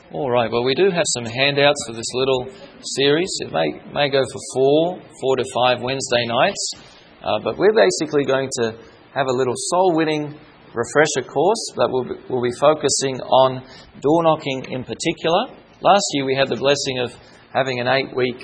All right, well, we do have some handouts for this little series. It may go for 4 to 5 Wednesday nights, but we're basically going to have a little soul-winning refresher course that we'll be focusing on door knocking in particular. Last year we had the blessing of having an 8-week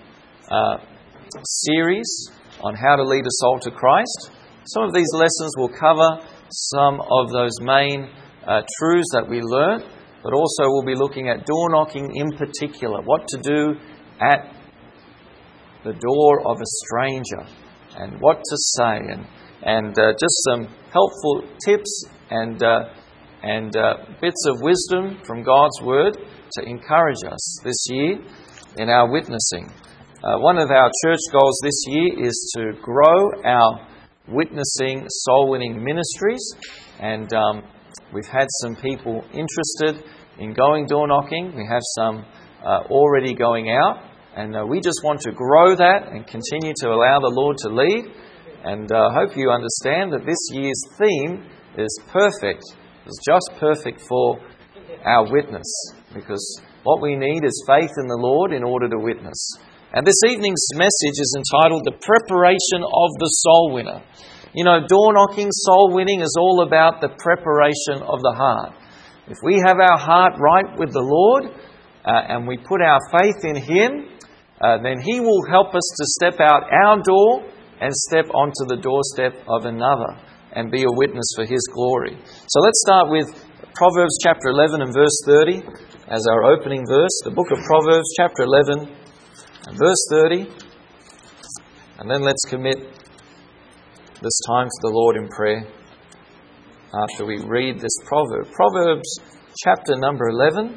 series on how to lead a soul to Christ. Some of these lessons will cover some of those main truths that we learnt, but also we'll be looking at door knocking in particular, what to do at the door of a stranger and what to say, and just some helpful tips and bits of wisdom from God's Word to encourage us this year in our witnessing. One of our church goals this year is to grow our witnessing, soul-winning ministries, and we've had some people interested in going door knocking. We have some already going out, and we just want to grow that and continue to allow the Lord to lead. And I hope you understand that this year's theme is perfect. It's just perfect for our witness, because what we need is faith in the Lord in order to witness. And this evening's message is entitled The Preparation of the Soul Winner. You know, door knocking, soul winning is all about the preparation of the heart. If we have our heart right with the Lord and we put our faith in Him, then He will help us to step out our door and step onto the doorstep of another and be a witness for His glory. So let's start with Proverbs chapter 11 and verse 30 as our opening verse. The book of Proverbs chapter 11 and verse 30. And then let's commit this time to the Lord in prayer after we read this proverb. Proverbs chapter number 11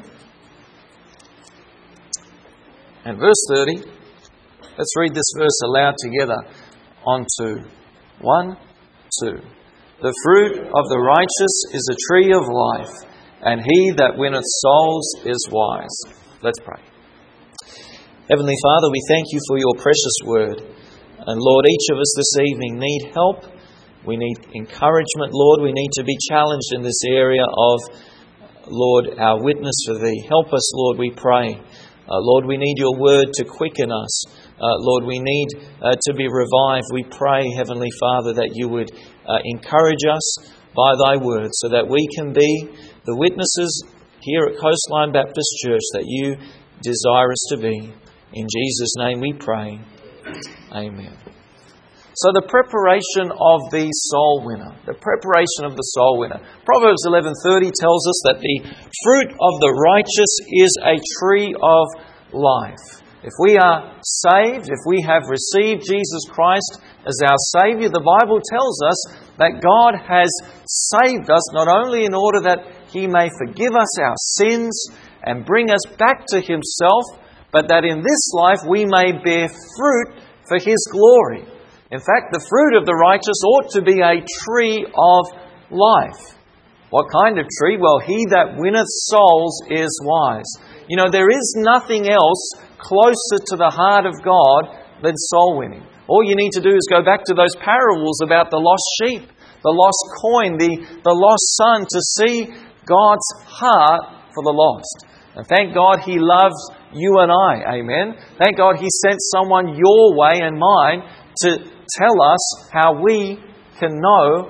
and verse 30. Let's read this verse aloud together. On to 1, 2. The fruit of the righteous is a tree of life, and he that winneth souls is wise. Let's pray. Heavenly Father, we thank You for Your precious word. And Lord, each of us this evening need help. We need encouragement, Lord. We need to be challenged in this area of, Lord, our witness for Thee. Help us, Lord, we pray. Lord, we need Your word to quicken us. Lord, we need to be revived. We pray, Heavenly Father, that You would encourage us by Thy word so that we can be the witnesses here at Coastline Baptist Church that You desire us to be. In Jesus' name we pray. Amen. So the preparation of the soul winner. The preparation of the soul winner. Proverbs 11:30 tells us that the fruit of the righteous is a tree of life. If we are saved, if we have received Jesus Christ as our Saviour, the Bible tells us that God has saved us not only in order that He may forgive us our sins and bring us back to Himself, but that in this life we may bear fruit for His glory. In fact, the fruit of the righteous ought to be a tree of life. What kind of tree? Well, he that winneth souls is wise. You know, there is nothing else closer to the heart of God than soul winning. All you need to do is go back to those parables about the lost sheep, the lost coin, the lost son, to see God's heart for the lost. And thank God He loves you and I. Amen. Thank God He sent someone your way and mine to tell us how we can know,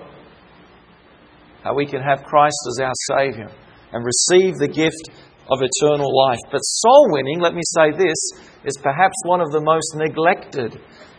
how we can have Christ as our Saviour and receive the gift of eternal life. But soul winning, let me say this, is perhaps one of the most neglected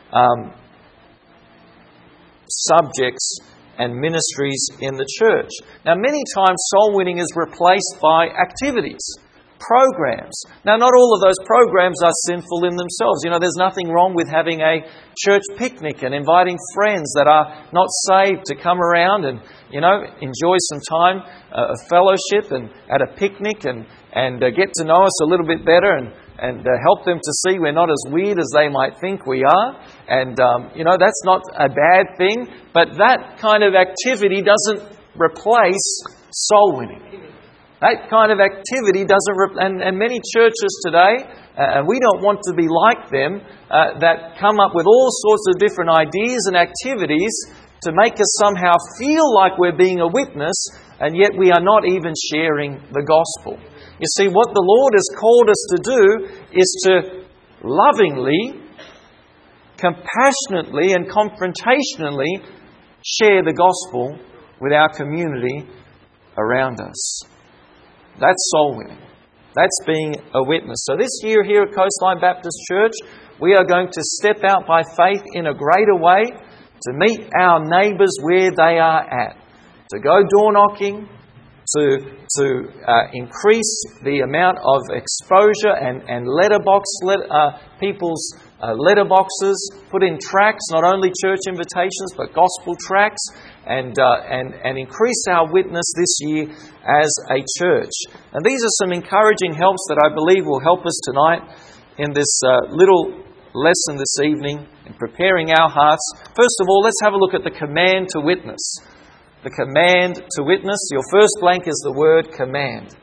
subjects and ministries in the church. Now, many times soul winning is replaced by activities, programs. Now, not all of those programs are sinful in themselves. You know, there's nothing wrong with having a church picnic and inviting friends that are not saved to come around and, you know, enjoy some time of fellowship and at a picnic and get to know us a little bit better and help them to see we're not as weird as they might think we are. And, you know, that's not a bad thing, but that kind of activity doesn't replace soul winning. That kind of activity doesn't... And many churches today, and we don't want to be like them, that come up with all sorts of different ideas and activities to make us somehow feel like we're being a witness, and yet we are not even sharing the gospel. You see, what the Lord has called us to do is to lovingly, compassionately and confrontationally share the gospel with our community around us. That's soul winning. That's being a witness. So this year here at Coastline Baptist Church, we are going to step out by faith in a greater way to meet our neighbours where they are at, to go door knocking, to increase the amount of exposure and people's letterboxes, put in tracts, not only church invitations but gospel tracts, and increase our witness this year as a church. And these are some encouraging helps that I believe will help us tonight in this little lesson this evening in preparing our hearts. First of all, let's have a look at the command to witness. The command to witness. Your first blank is the word command.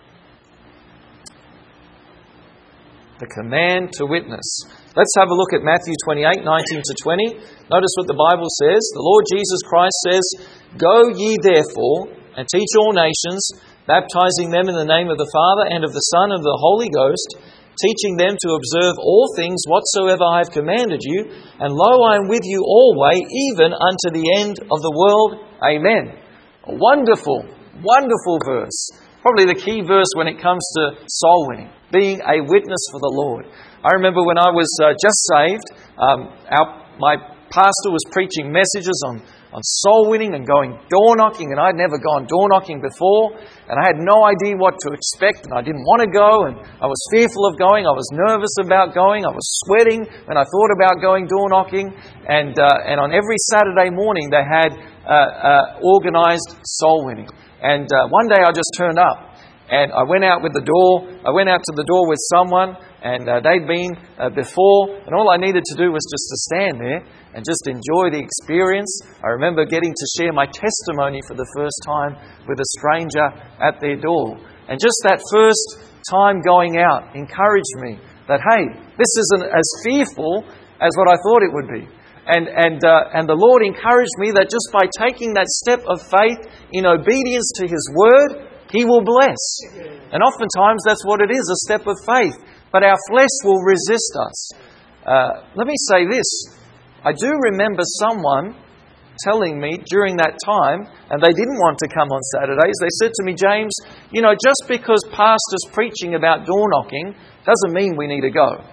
The command to witness. Let's have a look at Matthew 28, 19 to 20. Notice what the Bible says. The Lord Jesus Christ says, "Go ye therefore and teach all nations, baptizing them in the name of the Father and of the Son and of the Holy Ghost, teaching them to observe all things whatsoever I have commanded you. And lo, I am with you always, even unto the end of the world. Amen." A wonderful, wonderful verse. Probably the key verse when it comes to soul winning, being a witness for the Lord. I remember when I was just saved, my pastor was preaching messages on soul winning and going door knocking, and I'd never gone door knocking before, and I had no idea what to expect, and I didn't want to go, and I was fearful of going, I was nervous about going, I was sweating when I thought about going door knocking, and on every Saturday morning they had organised soul winning. And one day I just turned up, and I went out to the door with someone, and they'd been before, and all I needed to do was just to stand there and just enjoy the experience. I remember getting to share my testimony for the first time with a stranger at their door. And just that first time going out encouraged me that, hey, this isn't as fearful as what I thought it would be. And the Lord encouraged me that just by taking that step of faith in obedience to His Word, He will bless. And oftentimes that's what it is, a step of faith. But our flesh will resist us. Let me say this. I do remember someone telling me during that time, and they didn't want to come on Saturdays, they said to me, "James, just because pastor's preaching about door knocking doesn't mean we need to go."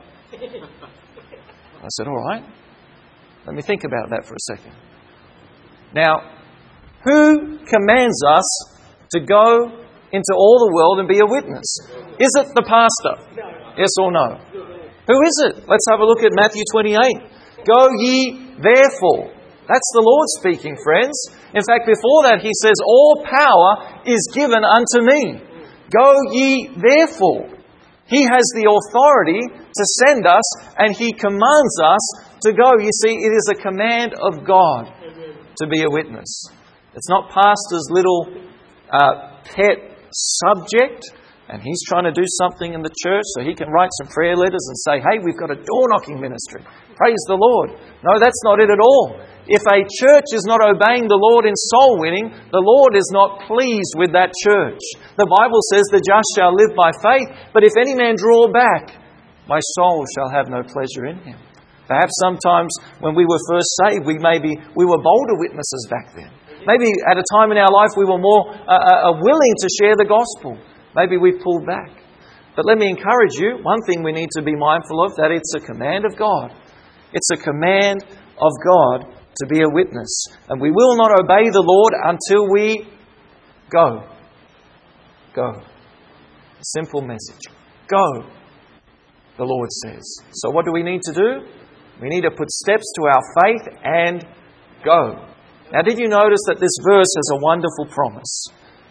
I said, "All right. Let me think about that for a second." Now, who commands us to go into all the world and be a witness? Is it the pastor? Yes or no? Who is it? Let's have a look at Matthew 28. "Go ye therefore." That's the Lord speaking, friends. In fact, before that He says, "All power is given unto me." Go ye therefore. He has the authority to send us, and He commands us to go. You see, it is a command of God to be a witness. It's not pastor's little pet subject, and he's trying to do something in the church so he can write some prayer letters and say, "Hey, we've got a door-knocking ministry. Praise the Lord." No, that's not it at all. If a church is not obeying the Lord in soul winning, the Lord is not pleased with that church. The Bible says, "The just shall live by faith, but if any man draw back, my soul shall have no pleasure in him." Perhaps sometimes when we were first saved, we were bolder witnesses back then. Maybe at a time in our life we were more willing to share the gospel. Maybe we pulled back. But let me encourage you, one thing we need to be mindful of, that it's a command of God. It's a command of God to be a witness. And we will not obey the Lord until we go. Go. Simple message. Go, the Lord says. So what do we need to do? We need to put steps to our faith and go. Now, did you notice that this verse has a wonderful promise?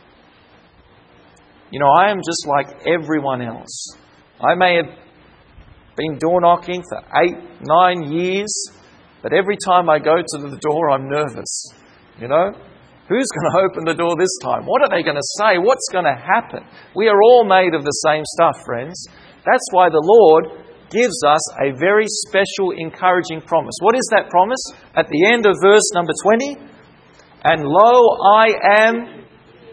I am just like everyone else. I may have been door knocking for 8-9 years, but every time I go to the door, I'm nervous. Who's going to open the door this time? What are they going to say? What's going to happen? We are all made of the same stuff, friends. That's why the Lord gives us a very special, encouraging promise. What is that promise? At the end of verse number 20, "And lo, I am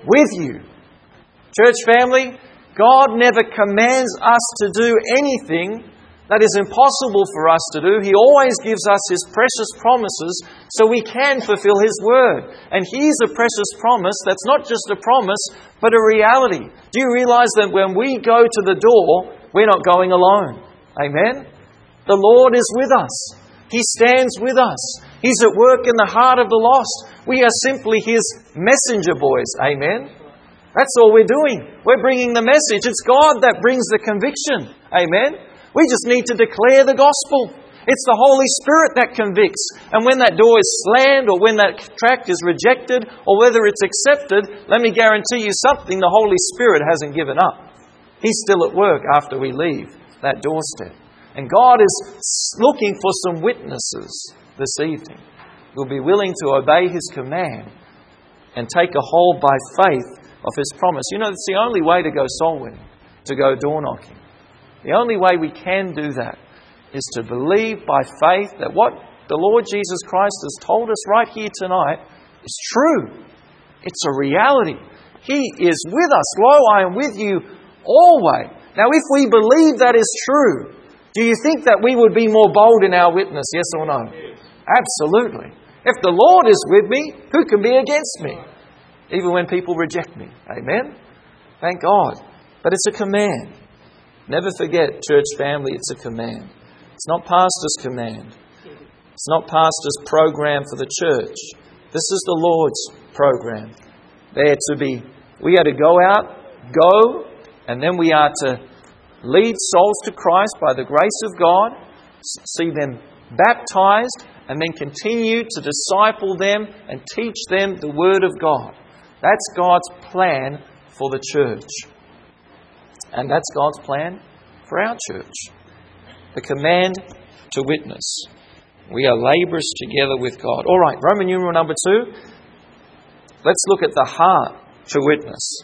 with you. Church family, God never commands us to do anything that is impossible for us to do. He always gives us His precious promises so we can fulfill His word. And here's a precious promise that's not just a promise, but a reality. Do you realize that when we go to the door, we're not going alone? Amen? The Lord is with us. He stands with us. He's at work in the heart of the lost. We are simply His messenger boys. Amen? That's all we're doing. We're bringing the message. It's God that brings the conviction. Amen? We just need to declare the gospel. It's the Holy Spirit that convicts. And when that door is slammed, or when that tract is rejected, or whether it's accepted, let me guarantee you something, the Holy Spirit hasn't given up. He's still at work after we leave that doorstep. And God is looking for some witnesses this evening who will be willing to obey His command and take a hold by faith of His promise. You know, it's the only way to go soul winning, to go door knocking. The only way we can do that is to believe by faith that what the Lord Jesus Christ has told us right here tonight is true. It's a reality. He is with us. Lo, I am with you always. Now, if we believe that is true, do you think that we would be more bold in our witness? Yes or no? Absolutely. If the Lord is with me, who can be against me? Even when people reject me. Amen? Thank God. But it's a command. Never forget, church family, it's a command. It's not pastor's command. It's not pastor's program for the church. This is the Lord's program. We are to go out, and then we are to lead souls to Christ by the grace of God, see them baptized, and then continue to disciple them and teach them the Word of God. That's God's plan for the church. And that's God's plan for our church. The command to witness. We are labourers together with God. All right, Roman numeral number 2. Let's look at the heart to witness.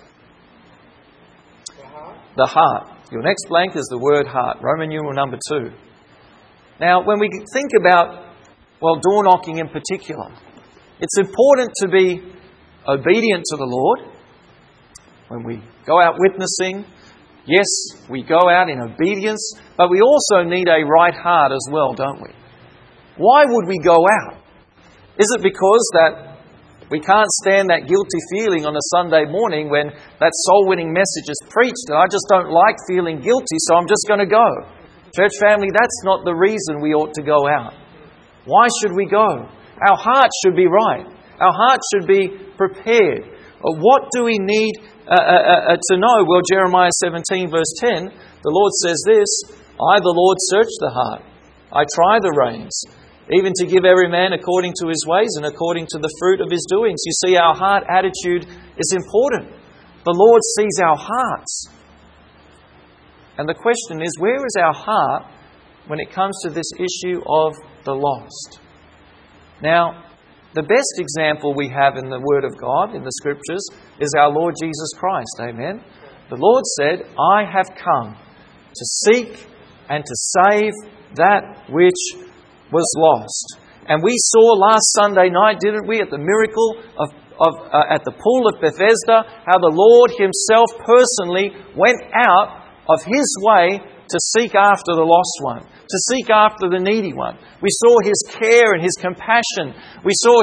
The heart. Your next blank is the word heart. Roman numeral number 2. Now, when we think about, door knocking in particular, it's important to be obedient to the Lord. When we go out witnessing, yes, we go out in obedience, but we also need a right heart as well, don't we? Why would we go out? Is it because that we can't stand that guilty feeling on a Sunday morning when that soul-winning message is preached and I just don't like feeling guilty, so I'm just going to go? Church family, that's not the reason we ought to go out. Why should we go? Our heart should be right. Our heart should be prepared. What do we need to know? Well, Jeremiah 17 verse 10, the Lord says this, I, the Lord, search the heart. I try the reins, even to give every man according to his ways and according to the fruit of his doings. You see, our heart attitude is important. The Lord sees our hearts. And the question is, where is our heart when it comes to this issue of the lost? Now, the best example we have in the Word of God, in the Scriptures, is our Lord Jesus Christ. Amen? The Lord said, I have come to seek and to save that which was lost. And we saw last Sunday night, didn't we, at the miracle at the pool of Bethesda, how the Lord Himself personally went out of His way to seek after the lost one, to seek after the needy one. We saw His care and His compassion. We saw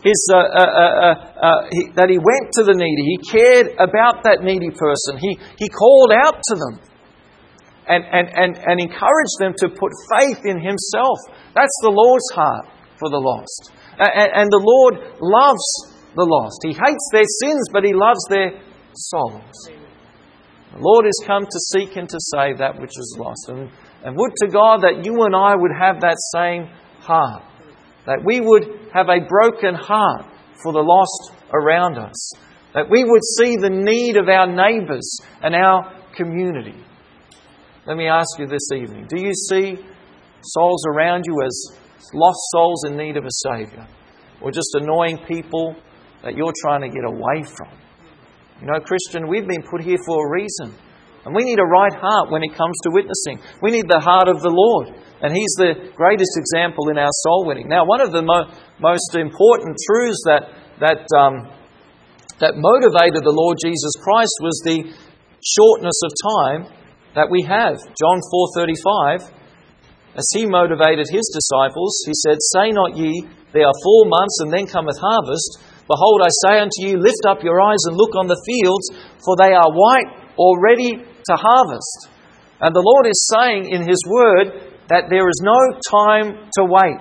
that He went to the needy. He cared about that needy person. He called out to them and encouraged them to put faith in Himself. That's the Lord's heart for the lost. And the Lord loves the lost. He hates their sins, but He loves their souls. The Lord has come to seek and to save that which is lost. And would to God that you and I would have that same heart. That we would have a broken heart for the lost around us. That we would see the need of our neighbours and our community. Let me ask you this evening. Do you see souls around you as lost souls in need of a Saviour? Or just annoying people that you're trying to get away from? You know, Christian, we've been put here for a reason. And we need a right heart when it comes to witnessing. We need the heart of the Lord. And He's the greatest example in our soul winning. Now, one of the most important truths that that motivated the Lord Jesus Christ was the shortness of time that we have. John 4:35, as He motivated His disciples, He said, "Say not ye, there are 4 months, and then cometh harvest. Behold, I say unto you, lift up your eyes and look on the fields, for they are white already to harvest." And the Lord is saying in His Word that there is no time to wait.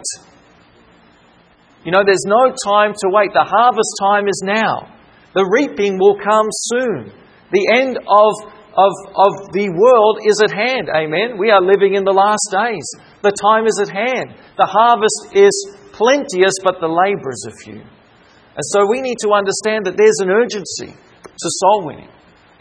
You know, there's no time to wait. The harvest time is now. The reaping will come soon. The end of the world is at hand. Amen. We are living in the last days. The time is at hand. The harvest is plenteous, but the labourers are few. And so we need to understand that there's an urgency to soul winning.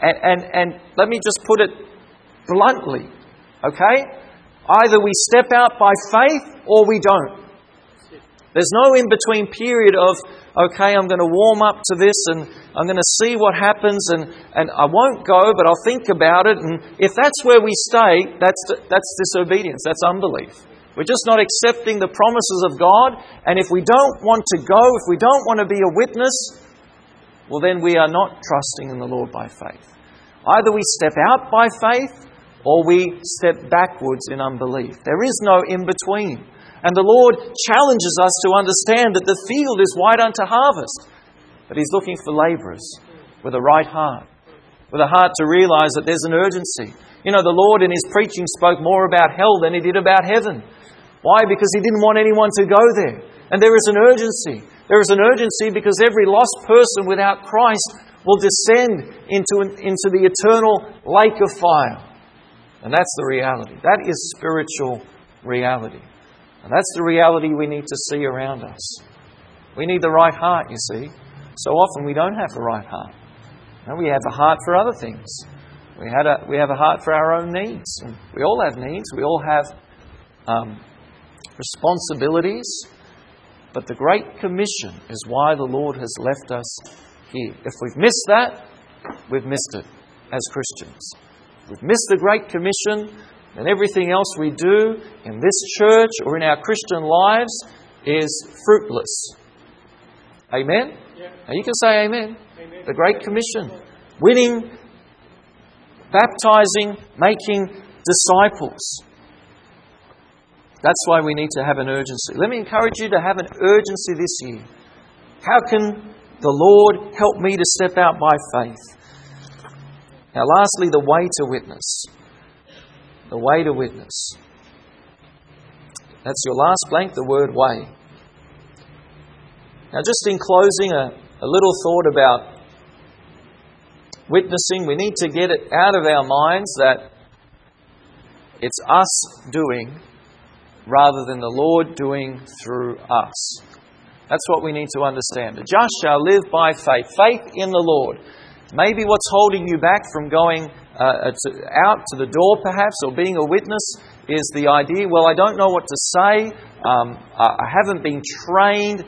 And let me just put it bluntly. Okay? Either we step out by faith or we don't. There's no in-between period of, okay, I'm going to warm up to this and I'm going to see what happens and I won't go, but I'll think about it. And if that's where we stay, that's disobedience. That's unbelief. We're just not accepting the promises of God. And if we don't want to go, if we don't want to be a witness, well, then we are not trusting in the Lord by faith. Either we step out by faith or we step backwards in unbelief. There is no in-between. And the Lord challenges us to understand that the field is white unto harvest. But He's looking for labourers with a right heart, with a heart to realise that there's an urgency. You know, the Lord in His preaching spoke more about hell than He did about heaven. Why? Because He didn't want anyone to go there. And there is an urgency. There is an urgency because every lost person without Christ will descend into the eternal lake of fire. And that's the reality. That is spiritual reality. And that's the reality we need to see around us. We need the right heart, you see. So often we don't have the right heart. No, we have a heart for other things. We have a heart for our own needs. And we all have needs. We all have responsibilities. But the Great Commission is why the Lord has left us here. If we've missed that, we've missed it as Christians. If we've missed the Great Commission, then everything else we do in this church or in our Christian lives is fruitless. Amen? Yeah. Now you can say amen. Amen. The Great Commission. Winning, baptizing, making disciples. That's why we need to have an urgency. Let me encourage you to have an urgency this year. How can the Lord help me to step out by faith? Now lastly, the way to witness. The way to witness. That's your last blank, the word way. Now just in closing, a little thought about witnessing. We need to get it out of our minds that it's us doing rather than the Lord doing through us. That's what we need to understand. The just shall live by faith. Faith in the Lord. Maybe what's holding you back from going out to the door perhaps or being a witness is the idea, well, I don't know what to say. I haven't been trained.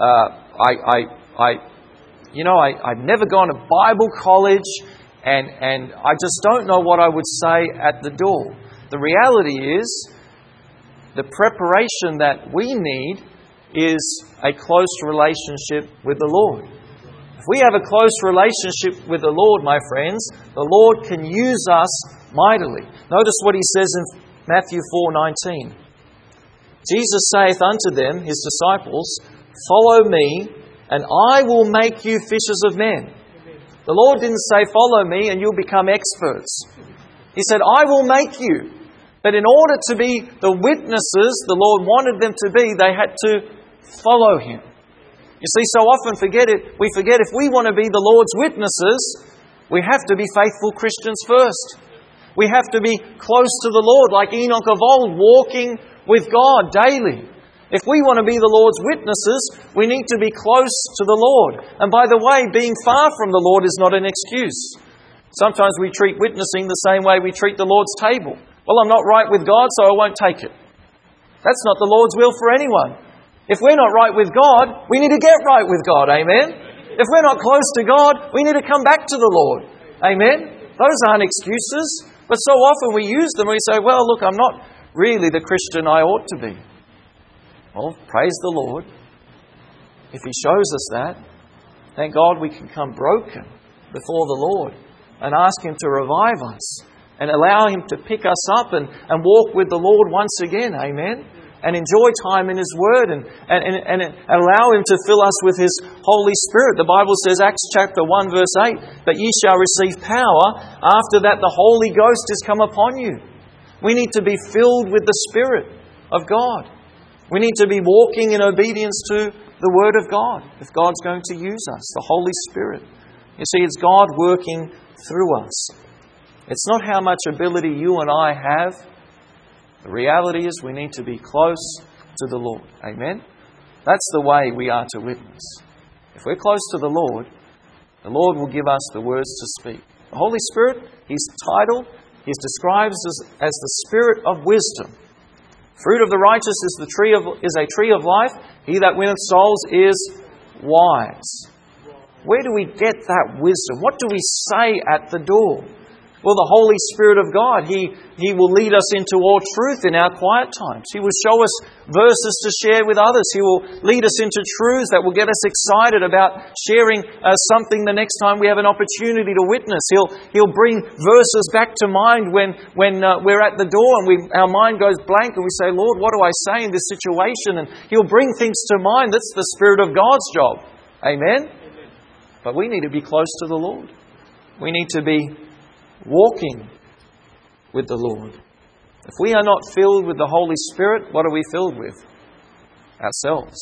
I've never gone to Bible college and I just don't know what I would say at the door. The reality is the preparation that we need is a close relationship with the Lord. If we have a close relationship with the Lord, my friends, the Lord can use us mightily. Notice what He says in Matthew 4:19. Jesus saith unto them, His disciples, follow me, and I will make you fishers of men. The Lord didn't say, follow me and you'll become experts. He said, I will make you. But in order to be the witnesses the Lord wanted them to be, they had to follow Him. You see, so often we forget if we want to be the Lord's witnesses, we have to be faithful Christians first. We have to be close to the Lord, like Enoch of old, walking with God daily. If we want to be the Lord's witnesses, we need to be close to the Lord. And by the way, being far from the Lord is not an excuse. Sometimes we treat witnessing the same way we treat the Lord's table. Well, I'm not right with God, so I won't take it. That's not the Lord's will for anyone. If we're not right with God, we need to get right with God. Amen? If we're not close to God, we need to come back to the Lord. Amen? Those aren't excuses. But so often we use them and we say, well, look, I'm not really the Christian I ought to be. Well, praise the Lord if He shows us that. Thank God we can come broken before the Lord and ask Him to revive us and allow Him to pick us up and walk with the Lord once again. Amen. And enjoy time in His Word and allow Him to fill us with His Holy Spirit. The Bible says, Acts chapter 1 verse 8, "But ye shall receive power, after that the Holy Ghost is come upon you." We need to be filled with the Spirit of God. We need to be walking in obedience to the Word of God if God's going to use us, the Holy Spirit. You see, it's God working through us. It's not how much ability you and I have. The reality is we need to be close to the Lord. Amen? That's the way we are to witness. If we're close to the Lord will give us the words to speak. The Holy Spirit, He's titled, He's described as the Spirit of wisdom. Fruit of the righteous is a tree of life. He that winneth souls is wise. Where do we get that wisdom? What do we say at the door? Well, the Holy Spirit of God, He will lead us into all truth in our quiet times. He will show us verses to share with others. He will lead us into truths that will get us excited about sharing something the next time we have an opportunity to witness. He'll bring verses back to mind when we're at the door and our mind goes blank and we say, "Lord, what do I say in this situation?" And He'll bring things to mind. That's the Spirit of God's job. Amen? But we need to be close to the Lord. We need to be walking with the Lord. If we are not filled with the Holy Spirit, what are we filled with? Ourselves.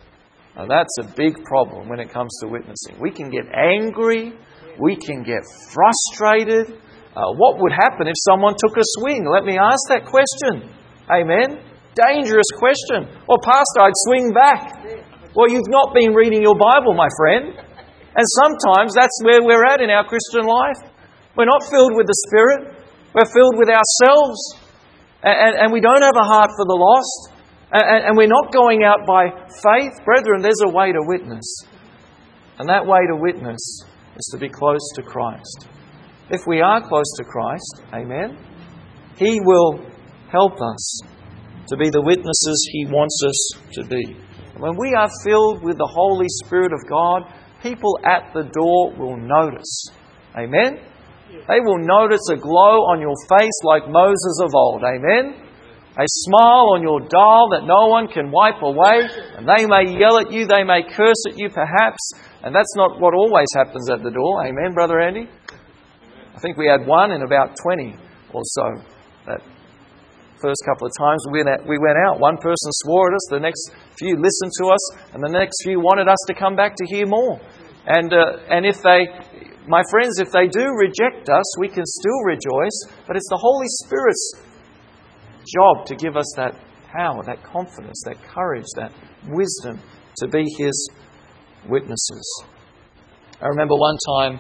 Now that's a big problem when it comes to witnessing. We can get angry. We can get frustrated. What would happen if someone took a swing? Let me ask that question. Amen? Dangerous question. Well, Pastor, I'd swing back. Well, you've not been reading your Bible, my friend. And sometimes that's where we're at in our Christian life. We're not filled with the Spirit. We're filled with ourselves. And we don't have a heart for the lost. And we're not going out by faith. Brethren, there's a way to witness. And that way to witness is to be close to Christ. If we are close to Christ, amen, He will help us to be the witnesses He wants us to be. And when we are filled with the Holy Spirit of God, people at the door will notice. Amen? They will notice a glow on your face like Moses of old. Amen? A smile on your dial that no one can wipe away. And they may yell at you, they may curse at you perhaps. And that's not what always happens at the door. Amen, Brother Andy? I think we had one in about 20 or so. That first couple of times we went out. One person swore at us, the next few listened to us, and the next few wanted us to come back to hear more. And if they... My friends, if they do reject us, we can still rejoice, but it's the Holy Spirit's job to give us that power, that confidence, that courage, that wisdom to be His witnesses. I remember one time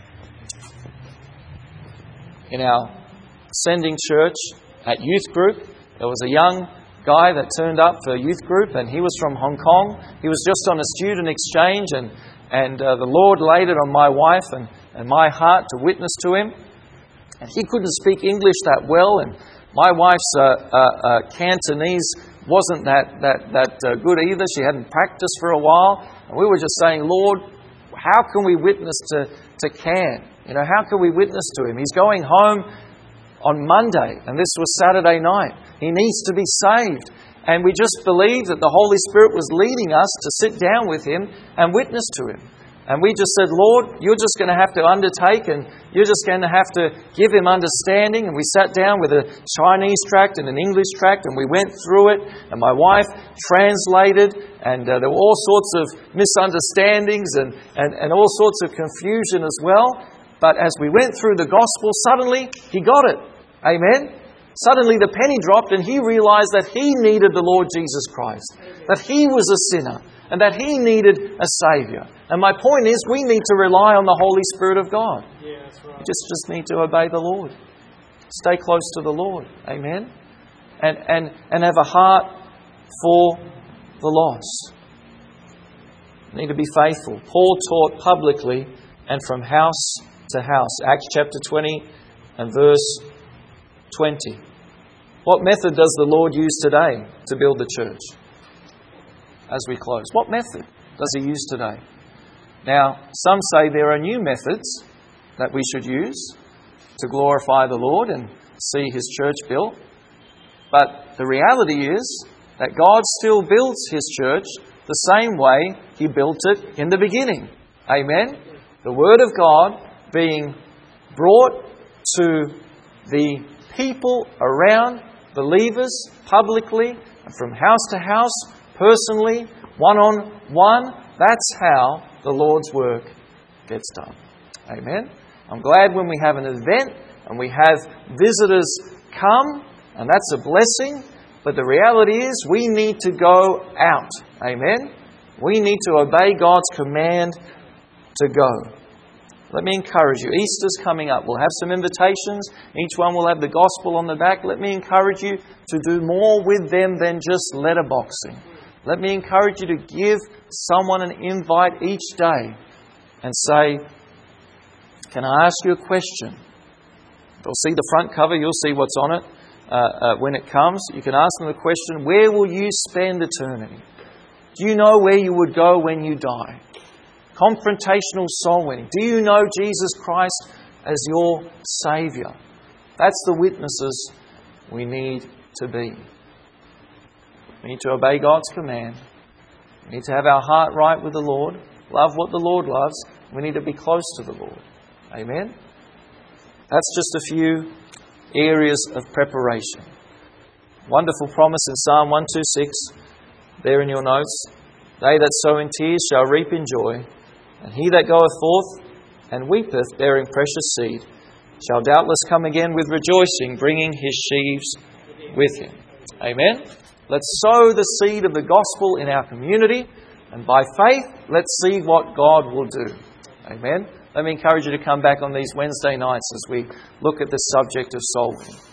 in our Ascending Church at youth group, there was a young guy that turned up for youth group, and he was from Hong Kong. He was just on a student exchange, and the Lord laid it on my wife and my heart to witness to him. And he couldn't speak English that well, and my wife's Cantonese wasn't that good either. She hadn't practiced for a while. And we were just saying, "Lord, how can we witness to Can? You know, how can we witness to him? He's going home on Monday, and this was Saturday night. He needs to be saved." And we just believed that the Holy Spirit was leading us to sit down with him and witness to him. And we just said, "Lord, you're just going to have to undertake, and you're just going to have to give him understanding." And we sat down with a Chinese tract and an English tract, and we went through it. And my wife translated, and there were all sorts of misunderstandings and all sorts of confusion as well. But as we went through the gospel, suddenly he got it. Amen? Suddenly the penny dropped, and he realized that he needed the Lord Jesus Christ, that he was a sinner, and that he needed a Saviour. And my point is, we need to rely on the Holy Spirit of God. Yeah, that's right. We just need to obey the Lord. Stay close to the Lord. Amen? And have a heart for the lost. We need to be faithful. Paul taught publicly and from house to house. Acts chapter 20 and verse 20. What method does the Lord use today to build the church? As we close, what method does He use today? Now, some say there are new methods that we should use to glorify the Lord and see His church built. But the reality is that God still builds His church the same way He built it in the beginning. Amen? The Word of God being brought to the people around, believers, publicly, and from house to house, personally, one-on-one. That's how the Lord's work gets done. Amen? I'm glad when we have an event and we have visitors come, and that's a blessing. But the reality is we need to go out. Amen? We need to obey God's command to go. Let me encourage you. Easter's coming up. We'll have some invitations. Each one will have the gospel on the back. Let me encourage you to do more with them than just letterboxing. Let me encourage you to give someone an invite each day and say, "Can I ask you a question?" They'll see the front cover. You'll see what's on it when it comes. You can ask them the question, "Where will you spend eternity? Do you know where you would go when you die?" Confrontational soul winning. Do you know Jesus Christ as your Saviour? That's the witnesses we need to be. We need to obey God's command. We need to have our heart right with the Lord. Love what the Lord loves. We need to be close to the Lord. Amen? That's just a few areas of preparation. Wonderful promise in Psalm 126. There in your notes. They that sow in tears shall reap in joy. And he that goeth forth and weepeth, bearing precious seed, shall doubtless come again with rejoicing, bringing his sheaves with him. Amen? Let's sow the seed of the gospel in our community, and by faith, let's see what God will do. Amen? Let me encourage you to come back on these Wednesday nights as we look at the subject of soul winning.